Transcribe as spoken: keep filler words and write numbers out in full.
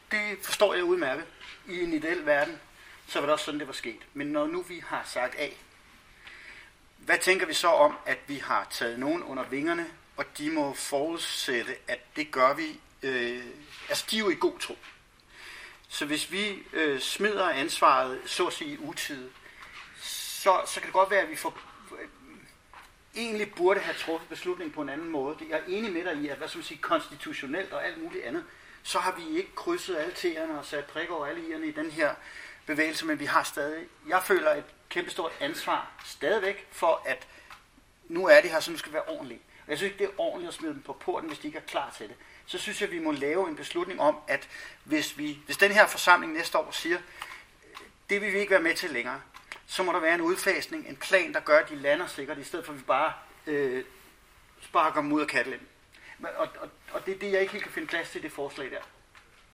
det forstår jeg udmærket. I en ideel verden, så var det også sådan, det var sket. Men når nu vi har sagt A, hvad tænker vi så om, at vi har taget nogen under vingerne, og de må forudsætte, at det gør vi, øh, altså de er jo i god tro. Så hvis vi øh, smider ansvaret, så at sige i utide, så, så kan det godt være, at vi får, øh, egentlig burde have truffet beslutningen på en anden måde. Jeg er enig med dig i, at hvad skal man sige, konstitutionelt og alt muligt andet, så har vi ikke krydset alle T'erne og sat prikker over alle i'erne i den her bevægelse, men vi har stadig, jeg føler et kæmpestort ansvar stadigvæk for, at nu er de her, så nu skal det være ordentligt. Og jeg synes ikke, det er ordentligt at smide dem på porten, hvis de ikke er klar til det. Så synes jeg, vi må lave en beslutning om, at hvis, vi, hvis den her forsamling næste år siger, det vil vi ikke være med til længere, så må der være en udfasning, en plan, der gør, at de lander sikkert, i stedet for at vi bare øh, sparker dem ud af kattelen. Og, og, og det er det, jeg ikke helt kan finde plads til, det forslag der.